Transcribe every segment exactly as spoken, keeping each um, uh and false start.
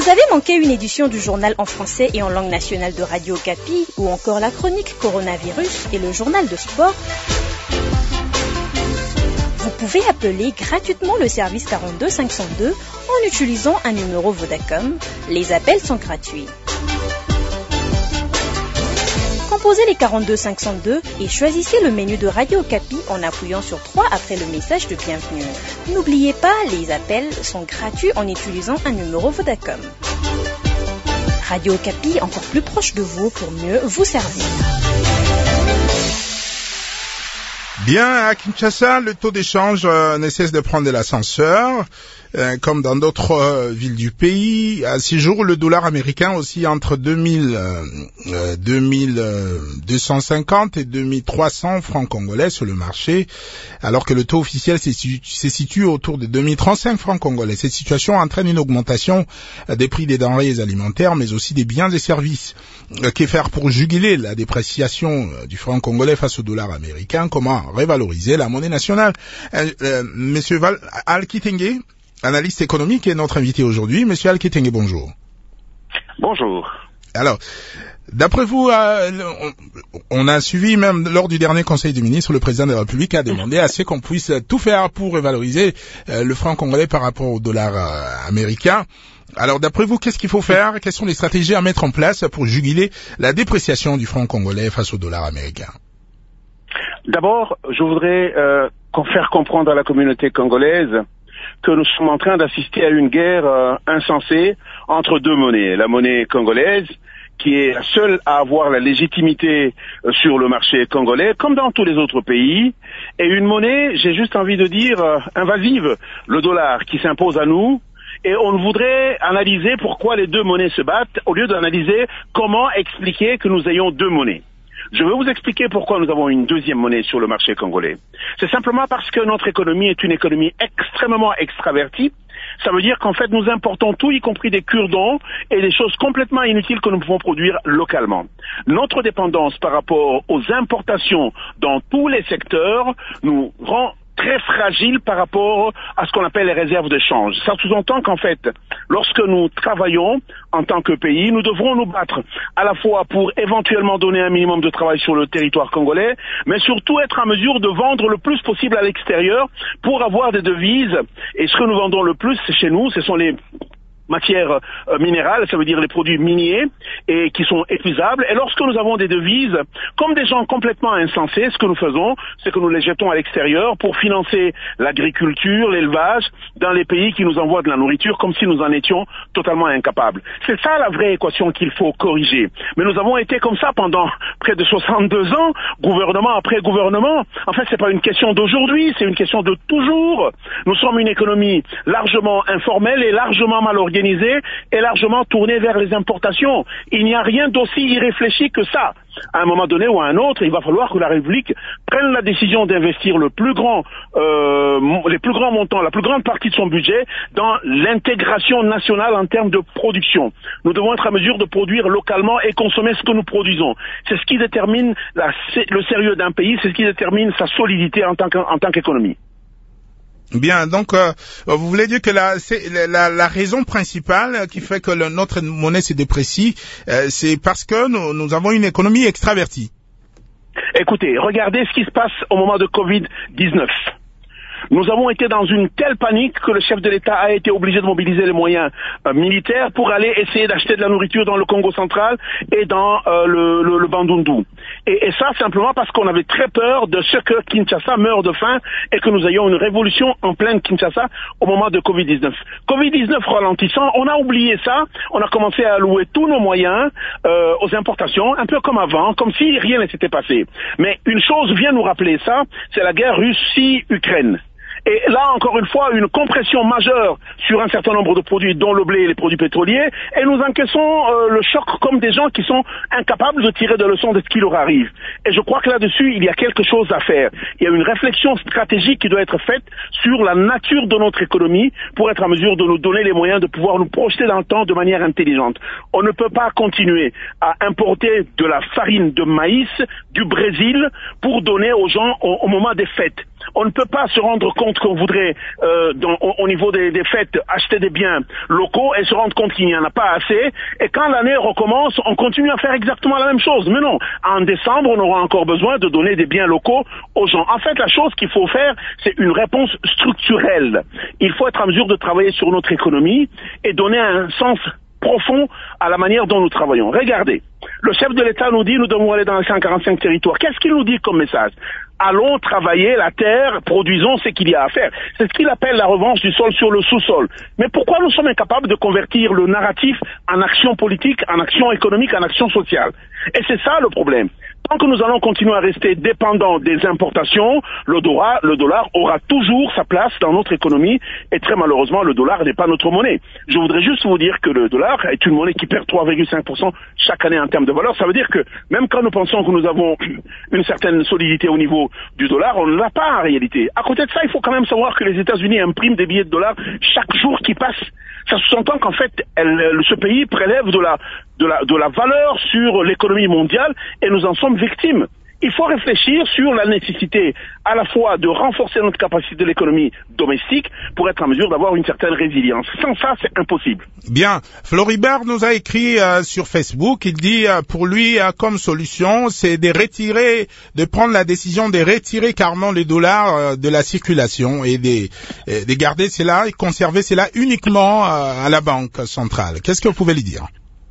Vous avez manqué une édition du journal en français et en langue nationale de Radio Okapi, ou encore la chronique Coronavirus et le journal de sport? Vous pouvez appeler gratuitement le service quarante-deux cinq cent deux en utilisant un numéro Vodacom. Les appels sont gratuits. Composez les quarante-deux cinq cent deux et choisissez le menu de Radio Okapi en appuyant sur trois après le message de bienvenue. N'oubliez pas, les appels sont gratuits en utilisant un numéro Vodacom. Radio Okapi, encore plus proche de vous pour mieux vous servir. Bien, à Kinshasa, le taux d'échange euh, ne cesse de prendre de l'ascenseur, euh, comme dans d'autres euh, villes du pays. À ces jours, le dollar américain aussi entre deux mille, euh, deux mille deux cent cinquante et deux mille trois cents francs congolais sur le marché, alors que le taux officiel se situe autour de deux mille trente-cinq francs congolais. Cette situation entraîne une augmentation des prix des denrées alimentaires, mais aussi des biens et services. Euh, que faire pour juguler la dépréciation du franc congolais face au dollar américain? Comment revaloriser la monnaie nationale? euh, euh, Monsieur Val Al-Kitenge, analyste économique, est notre invité aujourd'hui. Monsieur Al-Kitenge, bonjour. Bonjour. Alors, d'après vous, euh, on a suivi même lors du dernier Conseil des ministres, le président de la République a demandé à ce qu'on puisse tout faire pour revaloriser euh, le franc congolais par rapport au dollar euh, américain. Alors, d'après vous, qu'est-ce qu'il faut faire? Quelles sont les stratégies à mettre en place pour juguler la dépréciation du franc congolais face au dollar américain? D'abord, je voudrais euh, faire comprendre à la communauté congolaise que nous sommes en train d'assister à une guerre euh, insensée entre deux monnaies. La monnaie congolaise, qui est la seule à avoir la légitimité euh, sur le marché congolais, comme dans tous les autres pays, et une monnaie, j'ai juste envie de dire, euh, invasive, le dollar, qui s'impose à nous. Et on voudrait analyser pourquoi les deux monnaies se battent, au lieu d'analyser comment expliquer que nous ayons deux monnaies. Je vais vous expliquer pourquoi nous avons une deuxième monnaie sur le marché congolais. C'est simplement parce que notre économie est une économie extrêmement extravertie. Ça veut dire qu'en fait, nous importons tout, y compris des cure-dents et des choses complètement inutiles que nous pouvons produire localement. Notre dépendance par rapport aux importations dans tous les secteurs nous rend très fragile par rapport à ce qu'on appelle les réserves de change. Ça sous-entend qu'en fait, lorsque nous travaillons en tant que pays, nous devrons nous battre à la fois pour éventuellement donner un minimum de travail sur le territoire congolais, mais surtout être en mesure de vendre le plus possible à l'extérieur pour avoir des devises. Et ce que nous vendons le plus, c'est chez nous, ce sont les matières euh, minérales, ça veut dire les produits miniers, et qui sont épuisables. Et lorsque nous avons des devises, comme des gens complètement insensés, ce que nous faisons, c'est que nous les jetons à l'extérieur pour financer l'agriculture, l'élevage, dans les pays qui nous envoient de la nourriture, comme si nous en étions totalement incapables. C'est ça la vraie équation qu'il faut corriger. Mais nous avons été comme ça pendant près de soixante-deux ans, gouvernement après gouvernement. En fait, c'est pas une question d'aujourd'hui, c'est une question de toujours. Nous sommes une économie largement informelle et largement mal organisée et largement tournée vers les importations. Il n'y a rien d'aussi irréfléchi que ça. À un moment donné ou à un autre, il va falloir que la République prenne la décision d'investir le plus grand, euh, les plus grands montants, la plus grande partie de son budget dans l'intégration nationale en termes de production. Nous devons être à mesure de produire localement et consommer ce que nous produisons. C'est ce qui détermine la, le sérieux d'un pays, c'est ce qui détermine sa solidité en tant qu'en tant qu'économie. Bien, donc euh, vous voulez dire que la, c'est la, la raison principale qui fait que le, notre monnaie se déprécie, euh, c'est parce que nous, nous avons une économie extravertie. Écoutez, regardez ce qui se passe au moment de covid dix-neuf. Nous avons été dans une telle panique que le chef de l'État a été obligé de mobiliser les moyens euh, militaires pour aller essayer d'acheter de la nourriture dans le Congo central et dans euh, le, le, le Bandundu. Et, et ça simplement parce qu'on avait très peur de ce que Kinshasa meure de faim et que nous ayons une révolution en pleine Kinshasa au moment de covid dix-neuf. covid dix-neuf ralentissant, on a oublié ça, on a commencé à allouer tous nos moyens euh, aux importations, un peu comme avant, comme si rien ne s'était passé. Mais une chose vient nous rappeler ça, c'est la guerre Russie-Ukraine. Et là, encore une fois, une compression majeure sur un certain nombre de produits, dont le blé et les produits pétroliers, et nous encaissons euh, le choc comme des gens qui sont incapables de tirer des leçons de ce qui leur arrive. Et je crois que là-dessus, il y a quelque chose à faire. Il y a une réflexion stratégique qui doit être faite sur la nature de notre économie pour être en mesure de nous donner les moyens de pouvoir nous projeter dans le temps de manière intelligente. On ne peut pas continuer à importer de la farine de maïs du Brésil pour donner aux gens au, au moment des fêtes. On ne peut pas se rendre compte compte qu'on voudrait, euh, dans, au, au niveau des, des fêtes, acheter des biens locaux et se rendre compte qu'il n'y en a pas assez. Et quand l'année recommence, on continue à faire exactement la même chose. Mais non, en décembre, on aura encore besoin de donner des biens locaux aux gens. En fait, la chose qu'il faut faire, c'est une réponse structurelle. Il faut être en mesure de travailler sur notre économie et donner un sens profond à la manière dont nous travaillons. Regardez, le chef de l'État nous dit nous devons aller dans les cent quarante-cinq territoires. Qu'est-ce qu'il nous dit comme message? Allons travailler la terre, produisons ce qu'il y a à faire. C'est ce qu'il appelle la revanche du sol sur le sous-sol. Mais pourquoi nous sommes incapables de convertir le narratif en action politique, en action économique, en action sociale? Et c'est ça le problème. Tant que nous allons continuer à rester dépendants des importations, le dollar, le dollar aura toujours sa place dans notre économie et très malheureusement le dollar n'est pas notre monnaie. Je voudrais juste vous dire que le dollar est une monnaie qui perd trois virgule cinq pour cent chaque année en termes de valeur. Ça veut dire que même quand nous pensons que nous avons une certaine solidité au niveau du dollar, on ne l'a pas en réalité. À côté de ça, il faut quand même savoir que les États-Unis impriment des billets de dollars chaque jour qui passe. Ça sous-entend qu'en fait, elle, ce pays prélève de la, de la, de la valeur sur l'économie mondiale et nous en sommes victimes. Il faut réfléchir sur la nécessité à la fois de renforcer notre capacité de l'économie domestique pour être en mesure d'avoir une certaine résilience. Sans ça, c'est impossible. Bien. Floribert nous a écrit euh, sur Facebook, il dit euh, pour lui euh, comme solution, c'est de retirer, de prendre la décision de retirer carrément les dollars euh, de la circulation et de, euh, de garder cela et conserver cela uniquement euh, à la banque centrale. Qu'est-ce que vous pouvez lui dire?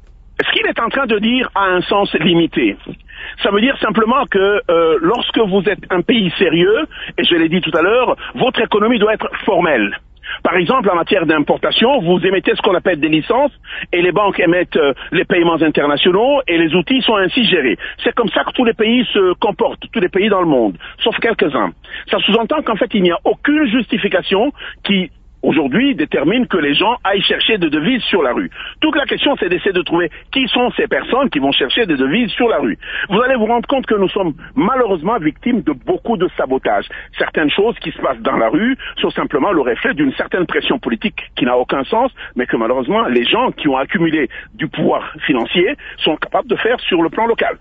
Ce qu'il est en train de dire a un sens limité. Ça veut dire simplement que euh, lorsque vous êtes un pays sérieux, et je l'ai dit tout à l'heure, votre économie doit être formelle. Par exemple, en matière d'importation, vous émettez ce qu'on appelle des licences et les banques émettent euh, les paiements internationaux et les outils sont ainsi gérés. C'est comme ça que tous les pays se comportent, tous les pays dans le monde, sauf quelques-uns. Ça sous-entend qu'en fait, il n'y a aucune justification qui aujourd'hui détermine que les gens aillent chercher des devises sur la rue. Toute la question, c'est d'essayer de trouver qui sont ces personnes qui vont chercher des devises sur la rue. Vous allez vous rendre compte que nous sommes malheureusement victimes de beaucoup de sabotage. Certaines choses qui se passent dans la rue sont simplement le reflet d'une certaine pression politique qui n'a aucun sens, mais que malheureusement les gens qui ont accumulé du pouvoir financier sont capables de faire sur le plan local.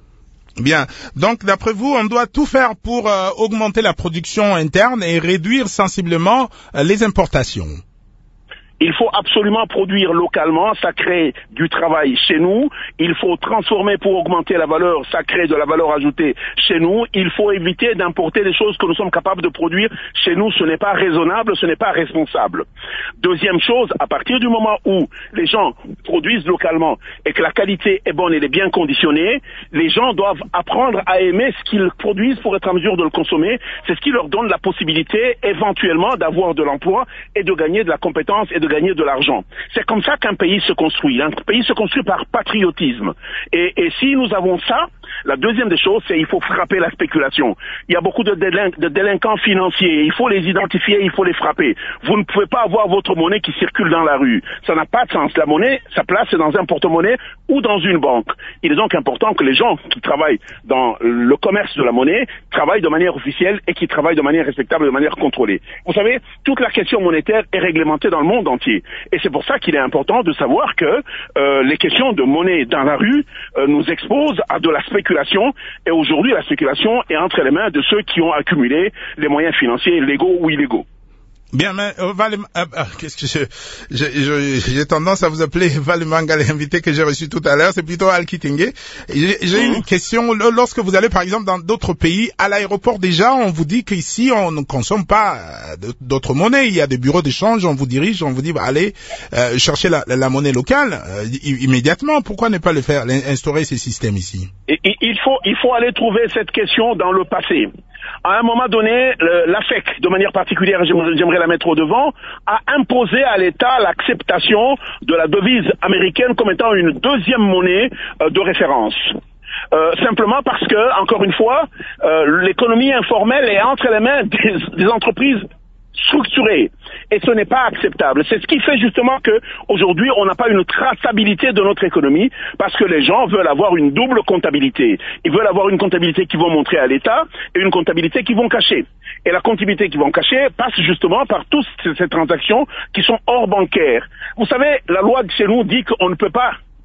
Bien. Donc, d'après vous, on doit tout faire pour euh, augmenter la production interne et réduire sensiblement euh, les importations. Il faut absolument produire localement, ça crée du travail chez nous. Il faut transformer pour augmenter la valeur, ça crée de la valeur ajoutée chez nous. Il faut éviter d'importer des choses que nous sommes capables de produire chez nous. Ce n'est pas raisonnable, ce n'est pas responsable. Deuxième chose, à partir du moment où les gens produisent localement et que la qualité est bonne et est bien conditionnée, les gens doivent apprendre à aimer ce qu'ils produisent pour être en mesure de le consommer. C'est ce qui leur donne la possibilité éventuellement d'avoir de l'emploi et de gagner de la compétence et de gagner de l'argent. C'est comme ça qu'un pays se construit. Un pays se construit par patriotisme. Et, et si nous avons ça, la deuxième des choses, c'est qu'il faut frapper la spéculation. Il y a beaucoup de, délin- de délinquants financiers. Il faut les identifier, il faut les frapper. Vous ne pouvez pas avoir votre monnaie qui circule dans la rue. Ça n'a pas de sens. La monnaie, sa place, c'est dans un porte-monnaie ou dans une banque. Il est donc important que les gens qui travaillent dans le commerce de la monnaie travaillent de manière officielle et qui travaillent de manière respectable, de manière contrôlée. Vous savez, toute la question monétaire est réglementée dans le monde entier. Et c'est pour ça qu'il est important de savoir que euh, les questions de monnaie dans la rue euh, nous exposent à de la spéculation. Et aujourd'hui, la spéculation est entre les mains de ceux qui ont accumulé les moyens financiers légaux ou illégaux. Bien, mais euh, Val, euh, euh, qu'est-ce que je, je, je, j'ai tendance à vous appeler Valemanga, l'invité que j'ai reçu tout à l'heure, c'est plutôt Al Kitingue. J'ai, j'ai mmh. une question, lorsque vous allez par exemple dans d'autres pays, à l'aéroport déjà, on vous dit qu'ici on ne consomme pas d'autres monnaies, il y a des bureaux d'échange, on vous dirige, on vous dit bah, allez euh, chercher la, la monnaie locale euh, immédiatement. Pourquoi ne pas le faire, instaurer ces systèmes ici? Et, et, il faut, il faut aller trouver cette question dans le passé. À un moment donné, l'A F E C, de manière particulière, j'aimerais la mettre au devant, a imposé à l'État l'acceptation de la devise américaine comme étant une deuxième monnaie euh, de référence. Euh, simplement parce que, encore une fois, euh, l'économie informelle est entre les mains des, des entreprises structurées. Et ce n'est pas acceptable. C'est ce qui fait justement que aujourd'hui on n'a pas une traçabilité de notre économie parce que les gens veulent avoir une double comptabilité. Ils veulent avoir une comptabilité qu'ils vont montrer à l'État et une comptabilité qu'ils vont cacher. Et la comptabilité qu'ils vont cacher passe justement par toutes ces, ces transactions qui sont hors bancaires. Vous savez, la loi de chez nous dit qu'on ne peut pas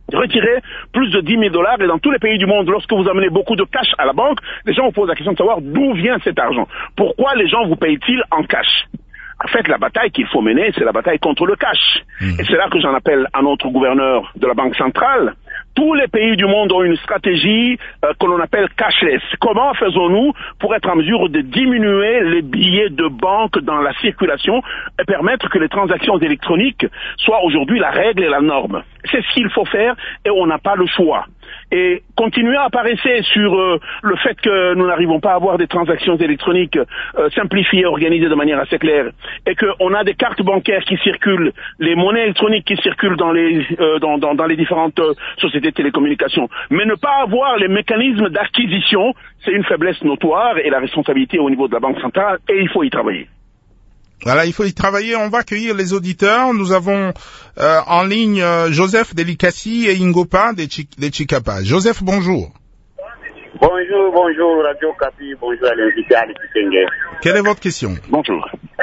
retirer plus de dix mille dollars, et dans tous les pays du monde, lorsque vous amenez beaucoup de cash à la banque, les gens vous posent la question de savoir d'où vient cet argent. Pourquoi les gens vous payent-ils en cash? En fait, la bataille qu'il faut mener, c'est la bataille contre le cash. Mmh. Et c'est là que j'en appelle à notre gouverneur de la Banque centrale. Tous les pays du monde ont une stratégie euh, que l'on appelle cashless. Comment faisons-nous pour être en mesure de diminuer les billets de banque dans la circulation et permettre que les transactions électroniques soient aujourd'hui la règle et la norme? C'est ce qu'il faut faire et on n'a pas le choix. Et continuer à apparaître sur euh, le fait que nous n'arrivons pas à avoir des transactions électroniques euh, simplifiées, organisées de manière assez claire, et qu'on a des cartes bancaires qui circulent, les monnaies électroniques qui circulent dans les euh, dans, dans, dans les différentes euh, sociétés de télécommunications, mais ne pas avoir les mécanismes d'acquisition, c'est une faiblesse notoire et la responsabilité au niveau de la Banque centrale, et il faut y travailler. Voilà, il faut y travailler. On va accueillir les auditeurs. Nous avons euh, en ligne euh, Joseph Delikassi et Ingopa de, Ch de Chikapa. Joseph, bonjour. Bonjour, bonjour Radio Kapi, bonjour à l'invité Ali Kitenge. Quelle est votre question? Bonjour.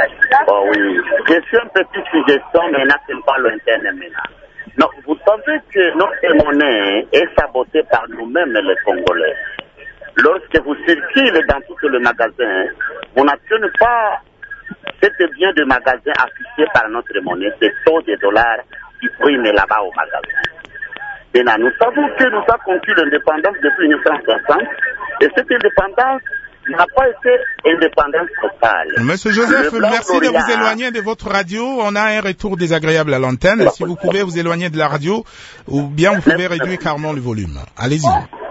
Oh oui, je suis une petite suggestion, mais là, c'est pas lointaine maintenant. Non, vous savez que notre monnaie est sabotée par nous-mêmes, les Congolais. Lorsque vous circulez dans tout le magasin, on n'actionne pas c'est bien de magasin affiché par notre monnaie, c'est taux de dollars qui priment là-bas au magasin. Maintenant, nous savons que nous avons conclu l'indépendance depuis mille neuf cent soixante et cette indépendance n'a pas été indépendance totale. Monsieur Joseph, merci de vous éloigner de votre radio. On a un retour désagréable à l'antenne. Si vous pouvez vous éloigner de la radio, ou bien vous pouvez réduire carrément le volume. Allez-y.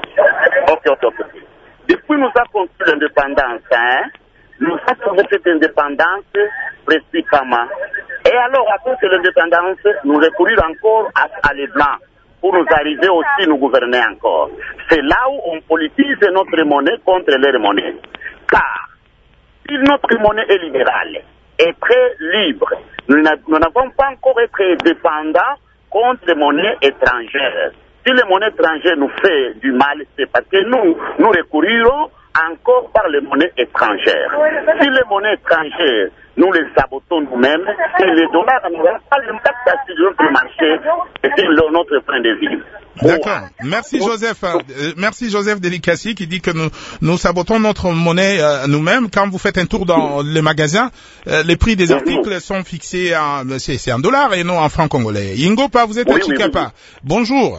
Ok, ok, ok. Depuis nous avons conclu l'indépendance, hein, nous avons trouvé cette indépendance précisément. Et alors, à cause de l'indépendance, nous recourons encore à, à les Blancs pour nous arriver aussi à nous gouverner encore. C'est là où on politise notre monnaie contre leur monnaie. Car, si notre monnaie est libérale et très libre, nous n'avons pas encore été dépendants contre les monnaies étrangères. Si les monnaies étrangères nous font du mal, c'est parce que nous, nous recourons encore par les monnaies étrangères. Si les monnaies étrangères, nous les sabotons nous-mêmes, et les dollars n'auront pas l'impact sur notre marché et sur notre point de vue. D'accord. Merci Joseph. Euh, merci Joseph Delikassi qui dit que nous, nous sabotons notre monnaie euh, nous-mêmes. Quand vous faites un tour dans les magasins, euh, les prix des articles sont fixés en, c'est en dollars et non en francs congolais. Ingopa, vous êtes à Chikapa. Bonjour.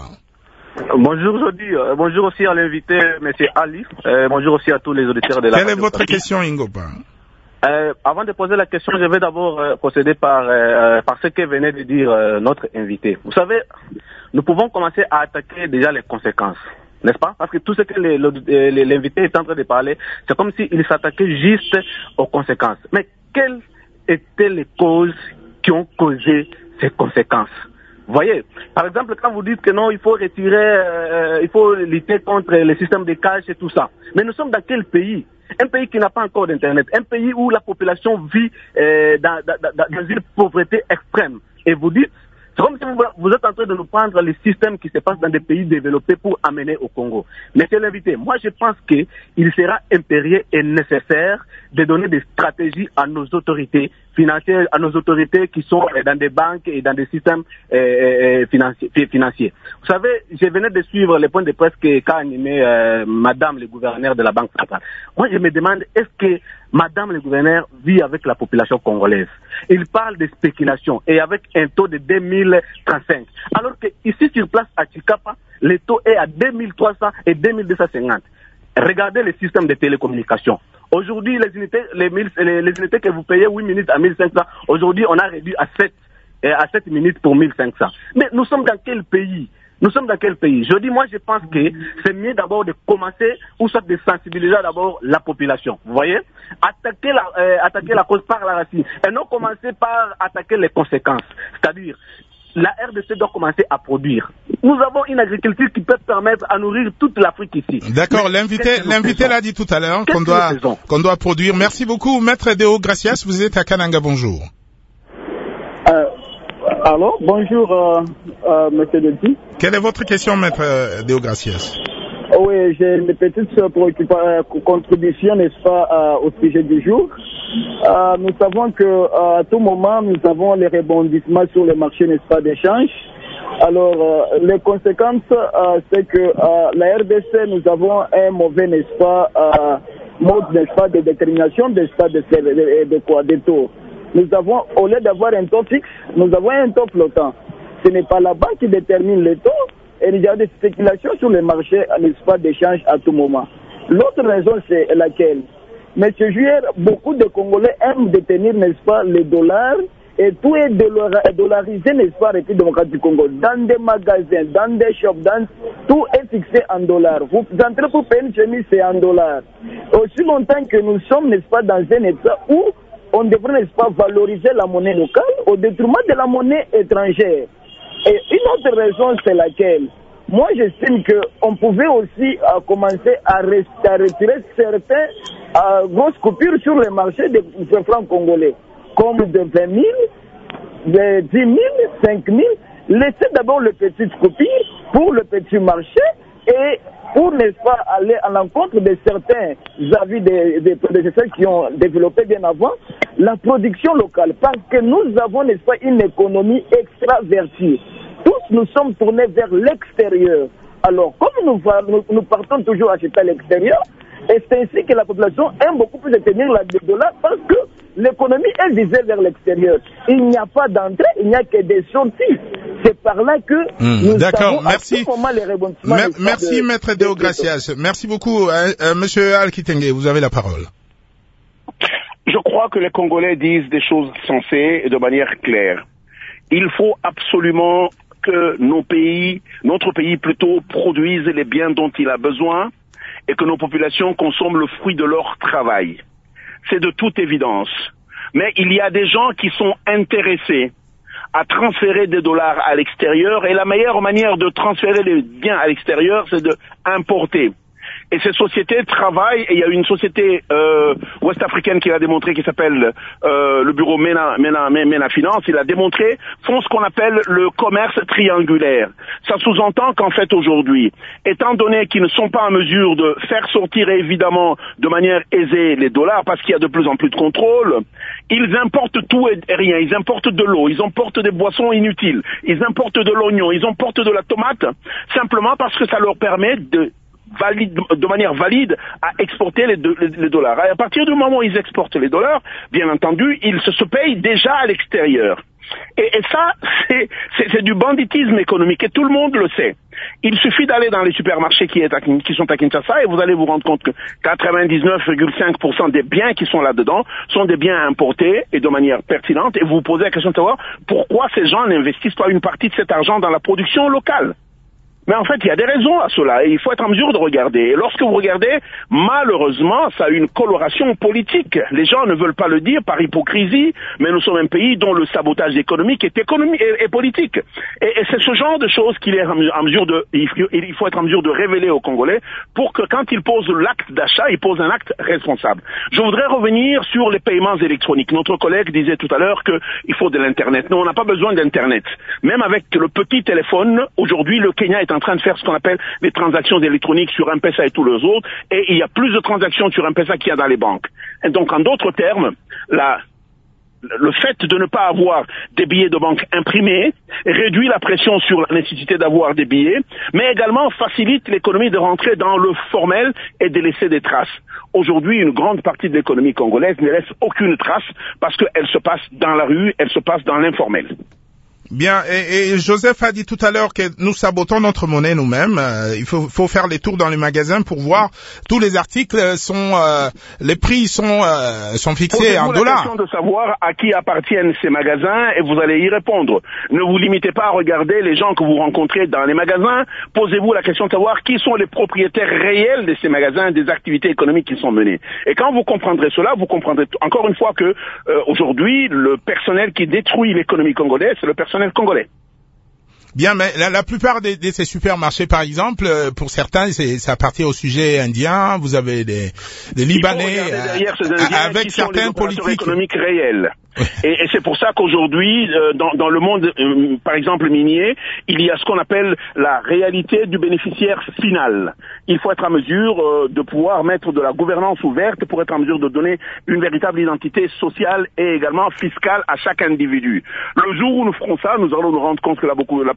Bonjour Jody, euh, bonjour aussi à l'invité Monsieur Ali, euh, bonjour aussi à tous les auditeurs de la Quelle est votre question, Ingopa? euh, Avant de poser la question, je vais d'abord euh, procéder par, euh, par ce que venait de dire euh, notre invité. Vous savez, nous pouvons commencer à attaquer déjà les conséquences, n'est-ce pas? Parce que tout ce que l'invité est en train de parler, c'est comme s'il s'attaquait juste aux conséquences. Mais quelles étaient les causes qui ont causé ces conséquences? Vous voyez, par exemple, quand vous dites que non, il faut retirer, euh, il faut lutter contre les systèmes de cash et tout ça. Mais nous sommes dans quel pays? Un pays qui n'a pas encore d'Internet. Un pays où la population vit euh, dans, dans, dans une pauvreté extrême. Et vous dites, c'est comme si vous, vous êtes en train de nous prendre les systèmes qui se passent dans des pays développés pour amener au Congo. Monsieur l'invité, moi je pense qu'il sera impérieux et nécessaire de donner des stratégies à nos autorités financières, à nos autorités qui sont dans des banques et dans des systèmes euh, financiers, financiers. Vous savez, je venais de suivre les points de presse qu'a animé euh, Madame le gouverneur de la Banque centrale. Moi, je me demande, est-ce que Madame le gouverneur vit avec la population congolaise? Il parle de spéculation et avec un taux de deux mille trente-cinq. Alors que ici sur place à Chikapa, le taux est à deux mille trois cents et deux mille deux cent cinquante. Regardez le système de télécommunications. Aujourd'hui, les unités, les, les, les unités que vous payez huit minutes à mille cinq cents, aujourd'hui, on a réduit à sept, euh, à sept minutes pour mille cinq cents. Mais nous sommes dans quel pays? Nous sommes dans quel pays? Je dis, moi, je pense que c'est mieux d'abord de commencer, ou soit de sensibiliser d'abord la population. Vous voyez? Attaquer la, euh, attaquer la cause par la racine. Et non commencer par attaquer les conséquences. C'est-à-dire, la R D C doit commencer à produire. Nous avons une agriculture qui peut permettre à nourrir toute l'Afrique ici. D'accord, l'invité, l'invité l'a dit tout à l'heure, qu'on doit, qu'on doit produire. Merci beaucoup, Maître Deo Gracias. Vous êtes à Kananga, bonjour. Euh, alors, bonjour, euh, euh, Monsieur Delty. Quelle est votre question, Maître Deo Gracias? Oui, j'ai une petite euh, contribution, n'est-ce pas, euh, au sujet du jour. Euh, nous savons que euh, à tout moment, nous avons les rebondissements sur le marché, n'est-ce pas, d'échange. Alors, euh, les conséquences, euh, c'est que euh, la R D C, nous avons un mauvais, n'est-ce pas, euh, mode, n'est-ce pas, de détermination, n'est-ce pas, de, de, de, de quoi, des taux. Nous avons, au lieu d'avoir un taux fixe, nous avons un taux flottant. Ce n'est pas la banque qui détermine les taux, et il y a des spéculations sur les marchés, n'est-ce pas, d'échange à tout moment. L'autre raison, c'est laquelle? Monsieur Juer, beaucoup de Congolais aiment détenir, n'est-ce pas, les dollars, et tout est dollarisé, n'est-ce pas, République démocratique du Congo. Dans des magasins, dans des shops, dans, tout est fixé en dollars. Vous entrez pour payer une chemise, c'est en dollars. Aussi longtemps que nous sommes, n'est-ce pas, dans un état où on devrait, n'est-ce pas, valoriser la monnaie locale au détriment de la monnaie étrangère. Et une autre raison, c'est laquelle? Moi, j'estime qu'on pouvait aussi euh, commencer à, à retirer certaines euh, grosses coupures sur les marchés des francs congolais, comme de vingt mille, de dix mille, cinq mille. Laissez d'abord les petites coupures pour le petit marché et pour, n'est-ce pas, aller à l'encontre de certains avis des, des prédécesseurs qui ont développé bien avant la production locale. Parce que nous avons, n'est-ce pas, une économie extravertie. Tous nous sommes tournés vers l'extérieur. Alors, comme nous, nous, nous partons toujours acheter à l'extérieur, et c'est ainsi que la population aime beaucoup plus détenir le dollar parce que l'économie est visée vers l'extérieur. Il n'y a pas d'entrée, il n'y a que des sorties. C'est par là que mmh, nous d'accord, savons merci. à tout moment les rebondissements. Mer merci, de, Maître Deo Gracias. Merci beaucoup. Euh, euh, Monsieur Al-Kitenge, vous avez la parole. Je crois que les Congolais disent des choses sensées et de manière claire. Il faut absolument que nos pays, notre pays plutôt, produise les biens dont il a besoin et que nos populations consomment le fruit de leur travail. C'est de toute évidence. Mais il y a des gens qui sont intéressés à transférer des dollars à l'extérieur et la meilleure manière de transférer les biens à l'extérieur, c'est de importer. Et ces sociétés travaillent, et il y a une société euh, ouest-africaine qui l'a démontré, qui s'appelle euh, le bureau MENA, MENA, MENA Finance, il a démontré, font ce qu'on appelle le commerce triangulaire. Ça sous-entend qu'en fait aujourd'hui, étant donné qu'ils ne sont pas en mesure de faire sortir évidemment de manière aisée les dollars, parce qu'il y a de plus en plus de contrôle, ils importent tout et rien. Ils importent de l'eau, ils importent des boissons inutiles, ils importent de l'oignon, ils importent de la tomate, simplement parce que ça leur permet de valide, de manière valide à exporter les, les, les dollars. Et à partir du moment où ils exportent les dollars, bien entendu, ils se, se payent déjà à l'extérieur. Et, et ça, c'est du banditisme économique, et tout le monde le sait. Il suffit d'aller dans les supermarchés qui, est à, qui sont à Kinshasa et vous allez vous rendre compte que quatre-vingt-dix-neuf virgule cinq pour cent des biens qui sont là-dedans sont des biens importés et de manière pertinente, et vous vous posez la question de savoir pourquoi ces gens n'investissent pas une partie de cet argent dans la production locale. Mais en fait, il y a des raisons à cela et il faut être en mesure de regarder. Et lorsque vous regardez, malheureusement, ça a une coloration politique. Les gens ne veulent pas le dire par hypocrisie, mais nous sommes un pays dont le sabotage économique est, économique, est, est politique. Et, et c'est ce genre de choses qu'il est en mesure de, il faut être en mesure de révéler aux Congolais pour que quand ils posent l'acte d'achat, ils posent un acte responsable. Je voudrais revenir sur les paiements électroniques. Notre collègue disait tout à l'heure qu'il faut de l'Internet. Non, on n'a pas besoin d'Internet. Même avec le petit téléphone, aujourd'hui, le Kenya est en train de faire ce qu'on appelle les transactions électroniques sur M-Pesa et tous les autres, et il y a plus de transactions sur M-Pesa qu'il y a dans les banques. Et donc, en d'autres termes, la, le fait de ne pas avoir des billets de banque imprimés réduit la pression sur la nécessité d'avoir des billets, mais également facilite l'économie de rentrer dans le formel et de laisser des traces. Aujourd'hui, une grande partie de l'économie congolaise ne laisse aucune trace parce qu'elle se passe dans la rue, elle se passe dans l'informel. Bien, et, et Joseph a dit tout à l'heure que nous sabotons notre monnaie nous-mêmes. Euh, il faut, faut faire les tours dans les magasins pour voir tous les articles sont, euh, les prix sont, euh, sont fixés en dollars. C'est la question de savoir à qui appartiennent ces magasins et vous allez y répondre. Ne vous limitez pas à regarder les gens que vous rencontrez dans les magasins. Posez-vous la question de savoir qui sont les propriétaires réels de ces magasins, des activités économiques qui sont menées. Et quand vous comprendrez cela, vous comprendrez encore une fois que euh, aujourd'hui, le personnel qui détruit l'économie congolaise, c'est le personnel congolais. Bien, mais la, la plupart de, de ces supermarchés, par exemple, pour certains, c'est, ça appartient au sujet indien. Vous avez des, des Libanais euh, avec certaines politiques économiques réelles. Et, et c'est pour ça qu'aujourd'hui, euh, dans, dans le monde, euh, par exemple minier, il y a ce qu'on appelle la réalité du bénéficiaire final. Il faut être en mesure euh, de pouvoir mettre de la gouvernance ouverte pour être en mesure de donner une véritable identité sociale et également fiscale à chaque individu. Le jour où nous ferons ça, nous allons nous rendre compte que la, beaucoup, la plupart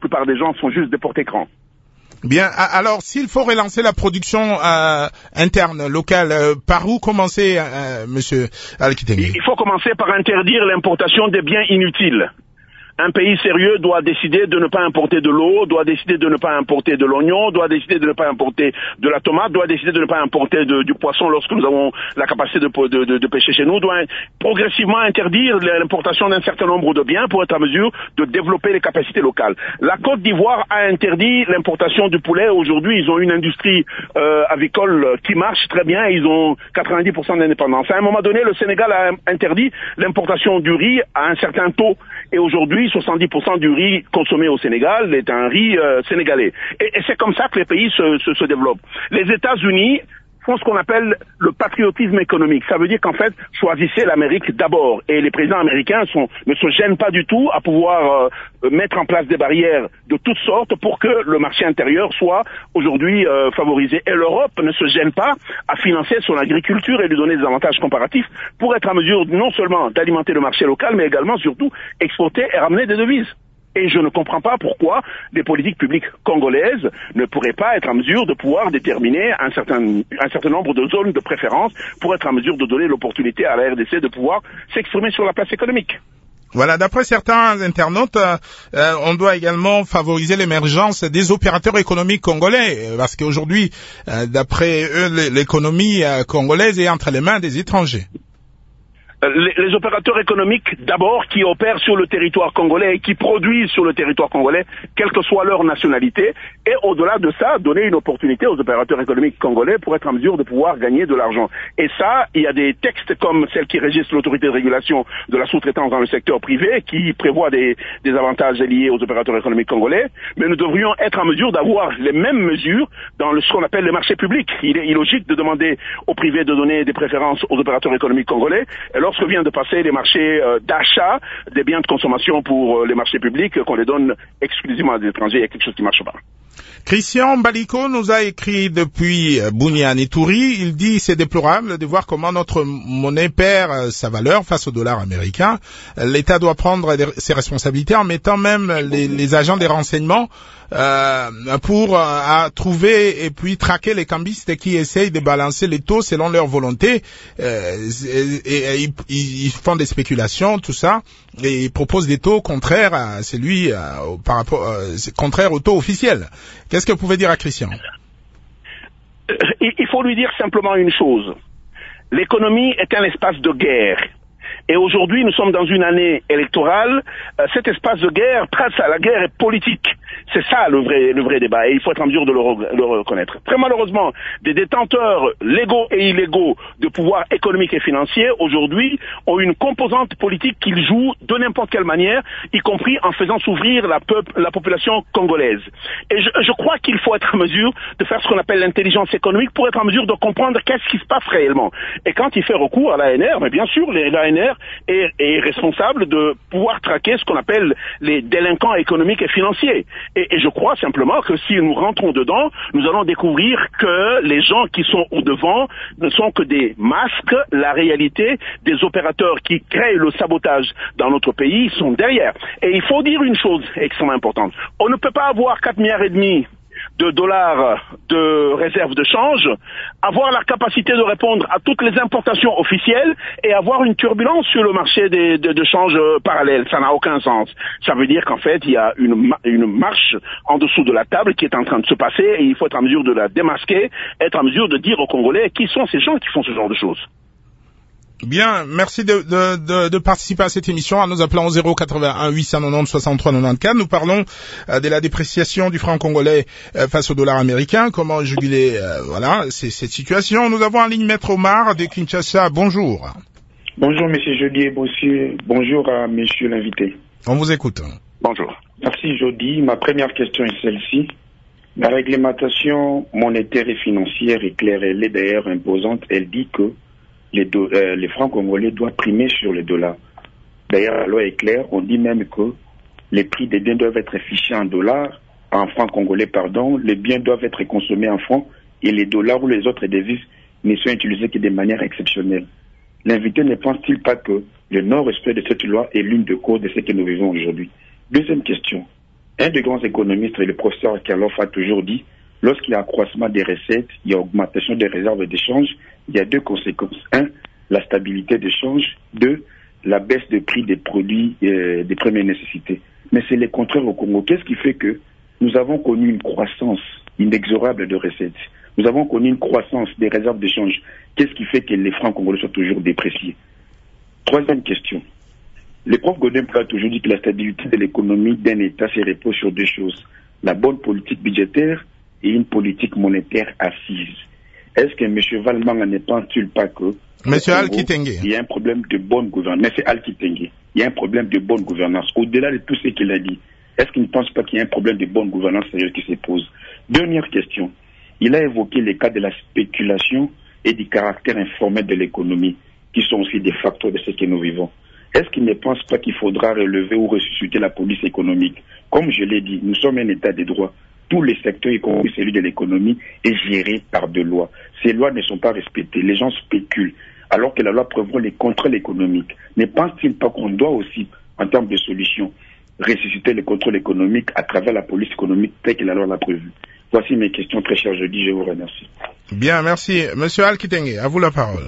plupart des gens sont juste des porte-écrans. Bien, alors s'il faut relancer la production euh, interne, locale, euh, par où commencer, euh, Monsieur Al-Kitenge? Il faut commencer par interdire l'importation des biens inutiles. Un pays sérieux doit décider de ne pas importer de l'eau, doit décider de ne pas importer de l'oignon, doit décider de ne pas importer de la tomate, doit décider de ne pas importer de, du poisson lorsque nous avons la capacité de, de, de, de pêcher chez nous, doit progressivement interdire l'importation d'un certain nombre de biens pour être en mesure de développer les capacités locales. La Côte d'Ivoire a interdit l'importation du poulet. Aujourd'hui, ils ont une industrie euh, avicole qui marche très bien et ils ont quatre-vingt-dix pour cent d'indépendance. À un moment donné, le Sénégal a interdit l'importation du riz à un certain taux. Et aujourd'hui, soixante-dix pour cent du riz consommé au Sénégal est un riz euh, sénégalais. Et, et c'est comme ça que les pays se, se, se développent. Les États-Unis font ce qu'on appelle le patriotisme économique. Ça veut dire qu'en fait, choisissez l'Amérique d'abord. Et les présidents américains sont, ne se gênent pas du tout à pouvoir euh, mettre en place des barrières de toutes sortes pour que le marché intérieur soit aujourd'hui euh, favorisé. Et l'Europe ne se gêne pas à financer son agriculture et lui donner des avantages comparatifs pour être en mesure non seulement d'alimenter le marché local, mais également, surtout, exporter et ramener des devises. Et je ne comprends pas pourquoi les politiques publiques congolaises ne pourraient pas être en mesure de pouvoir déterminer un certain, un certain nombre de zones de préférence pour être en mesure de donner l'opportunité à la R D C de pouvoir s'exprimer sur la place économique. Voilà, d'après certains internautes, euh, on doit également favoriser l'émergence des opérateurs économiques congolais, parce qu'aujourd'hui, euh, d'après eux, l'économie euh, congolaise est entre les mains des étrangers. Les, les opérateurs économiques, d'abord, qui opèrent sur le territoire congolais et qui produisent sur le territoire congolais, quelle que soit leur nationalité, et au-delà de ça, donner une opportunité aux opérateurs économiques congolais pour être en mesure de pouvoir gagner de l'argent. Et ça, il y a des textes comme celles qui régissent l'autorité de régulation de la sous-traitance dans le secteur privé, qui prévoient des, des avantages liés aux opérateurs économiques congolais, mais nous devrions être en mesure d'avoir les mêmes mesures dans le, ce qu'on appelle les marchés publics. Il est illogique de demander au privé de donner des préférences aux opérateurs économiques congolais, et lorsque vient de passer les marchés euh, d'achat des biens de consommation pour euh, les marchés publics, qu'on les donne exclusivement à des étrangers, il y a quelque chose qui ne marche pas. Christian Baliko nous a écrit depuis Bunia Ituri. Il dit c'est déplorable de voir comment notre monnaie perd sa valeur face au dollar américain. L'État doit prendre ses responsabilités en mettant même les, les agents des renseignements euh, pour euh, à trouver et puis traquer les cambistes qui essayent de balancer les taux selon leur volonté. Euh, et, et, et ils, ils font des spéculations, tout ça, et ils proposent des taux contraires à celui euh, par rapport euh, contraire au taux officiel. Qu'est-ce que vous pouvez dire à Christian? Il faut lui dire simplement une chose. L'économie est un espace de guerre. Et aujourd'hui, nous sommes dans une année électorale. Euh, cet espace de guerre, face à la guerre, est politique. C'est ça le vrai, le vrai débat. Et il faut être en mesure de le, re- le reconnaître. Très malheureusement, des détenteurs légaux et illégaux de pouvoir économique et financier, aujourd'hui, ont une composante politique qu'ils jouent de n'importe quelle manière, y compris en faisant s'ouvrir la, peuple, la population congolaise. Et je, je crois qu'il faut être en mesure de faire ce qu'on appelle l'intelligence économique pour être en mesure de comprendre qu'est-ce qui se passe réellement. Et quand il fait recours à l'A N R, mais bien sûr, l'A N R est, est responsable de pouvoir traquer ce qu'on appelle les délinquants économiques et financiers. Et, et je crois simplement que si nous rentrons dedans, nous allons découvrir que les gens qui sont au devant ne sont que des masques. La réalité des opérateurs qui créent le sabotage dans notre pays sont derrière. Et il faut dire une chose extrêmement importante. On ne peut pas avoir quatre milliards et demi de dollars de réserve de change, avoir la capacité de répondre à toutes les importations officielles et avoir une turbulence sur le marché des, de, de change parallèle. Ça n'a aucun sens. Ça veut dire qu'en fait, il y a une, une marche en dessous de la table qui est en train de se passer et il faut être en mesure de la démasquer, être en mesure de dire aux Congolais qui sont ces gens qui font ce genre de choses. Bien, merci de, de, de, de participer à cette émission en nous appelant au zéro quatre-vingt-un huit cent quatre-vingt-dix soixante-trois quatre-vingt-quatorze. Nous parlons euh, de la dépréciation du franc congolais euh, face au dollar américain. Comment juguler euh, voilà, c'est, cette situation. Nous avons en ligne Maître Omar de Kinshasa. Bonjour. Bonjour Monsieur Jody, monsieur. Bonjour à Monsieur l'invité. On vous écoute. Bonjour. Merci Jody. Ma première question est celle-ci. La réglementation monétaire et financière est claire. Elle est d'ailleurs imposante. Elle dit que Les, do- euh, les francs congolais doivent primer sur les dollars. D'ailleurs, la loi est claire. On dit même que les prix des biens doivent être affichés en dollars, en francs congolais, pardon. Les biens doivent être consommés en francs et les dollars ou les autres devises ne sont utilisés que de manière exceptionnelle. L'invité ne pense-t-il pas que le non-respect de cette loi est l'une des causes de ce que nous vivons aujourd'hui? Deuxième question. Un des grands économistes, le professeur Kerloff, a toujours dit, lorsqu'il y a accroissement des recettes, il y a augmentation des réserves d'échange, il y a deux conséquences. Un, la stabilité d'échange. Deux, la baisse de prix des produits euh, des premières nécessités. Mais c'est le contraire au Congo. Qu'est-ce qui fait que nous avons connu une croissance inexorable de recettes? Nous avons connu une croissance des réserves d'échange. Qu'est-ce qui fait que les francs congolais sont toujours dépréciés? Troisième question. Le prof Godin a toujours dit que la stabilité de l'économie d'un État se repose sur deux choses. La bonne politique budgétaire et une politique monétaire assise. Est-ce que M. Valmanga ne pense-t-il pas que Monsieur Al-Kitenge, il y a un problème de bonne gouvernance? Mais c'est Al-Kitenge. Il y a un problème de bonne gouvernance. Au-delà de tout ce qu'il a dit, est-ce qu'il ne pense pas qu'il y a un problème de bonne gouvernance sérieux qui se pose? Dernière question. Il a évoqué les cas de la spéculation et du caractère informel de l'économie, qui sont aussi des facteurs de ce que nous vivons. Est-ce qu'il ne pense pas qu'il faudra relever ou ressusciter la police économique? Comme je l'ai dit, nous sommes un État de droit. Tous les secteurs, y compris celui de l'économie, est géré par des lois. Ces lois ne sont pas respectées. Les gens spéculent, alors que la loi prévoit les contrôles économiques. Ne pense-t-il pas qu'on doit aussi, en termes de solutions, ressusciter les contrôles économiques à travers la police économique telle que la loi l'a prévu? Voici mes questions, très cher jeudi, je vous remercie. Bien, merci. Monsieur Al-Kitenge, à vous la parole.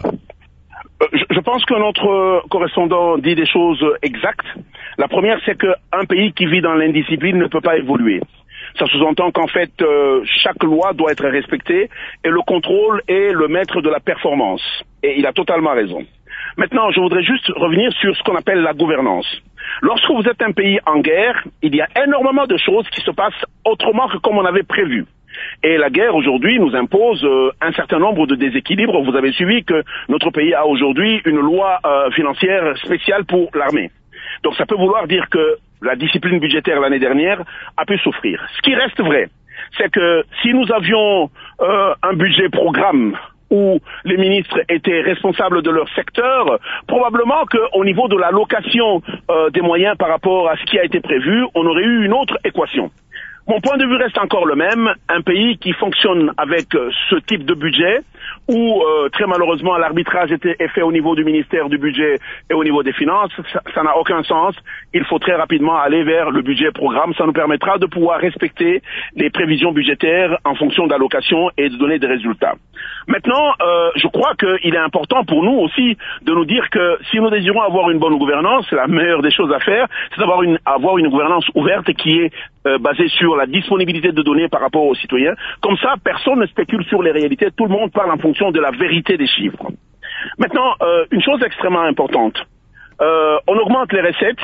Je pense que notre correspondant dit des choses exactes. La première, c'est qu'un pays qui vit dans l'indiscipline ne peut pas évoluer. Ça sous-entend qu'en fait, euh, chaque loi doit être respectée et le contrôle est le maître de la performance. Et il a totalement raison. Maintenant, je voudrais juste revenir sur ce qu'on appelle la gouvernance. Lorsque vous êtes un pays en guerre, il y a énormément de choses qui se passent autrement que comme on avait prévu. Et la guerre aujourd'hui nous impose euh, un certain nombre de déséquilibres. Vous avez suivi que notre pays a aujourd'hui une loi euh, financière spéciale pour l'armée. Donc ça peut vouloir dire que la discipline budgétaire l'année dernière a pu souffrir. Ce qui reste vrai, c'est que si nous avions euh, un budget programme où les ministres étaient responsables de leur secteur, probablement qu'au niveau de l'allocation euh, des moyens par rapport à ce qui a été prévu, on aurait eu une autre équation. Mon point de vue reste encore le même. Un pays qui fonctionne avec ce type de budget, où euh, très malheureusement l'arbitrage était, est fait au niveau du ministère du budget et au niveau des finances, ça n'a aucun sens. Il faut très rapidement aller vers le budget programme. Ça nous permettra de pouvoir respecter les prévisions budgétaires en fonction d'allocation et de donner des résultats. Maintenant, euh, je crois qu'il est important pour nous aussi de nous dire que si nous désirons avoir une bonne gouvernance, la meilleure des choses à faire, c'est d'avoir une, avoir une gouvernance ouverte qui est euh, basée sur la disponibilité de données par rapport aux citoyens. Comme ça, personne ne spécule sur les réalités, tout le monde parle en fonction de la vérité des chiffres. Maintenant, euh, une chose extrêmement importante, euh, on augmente les recettes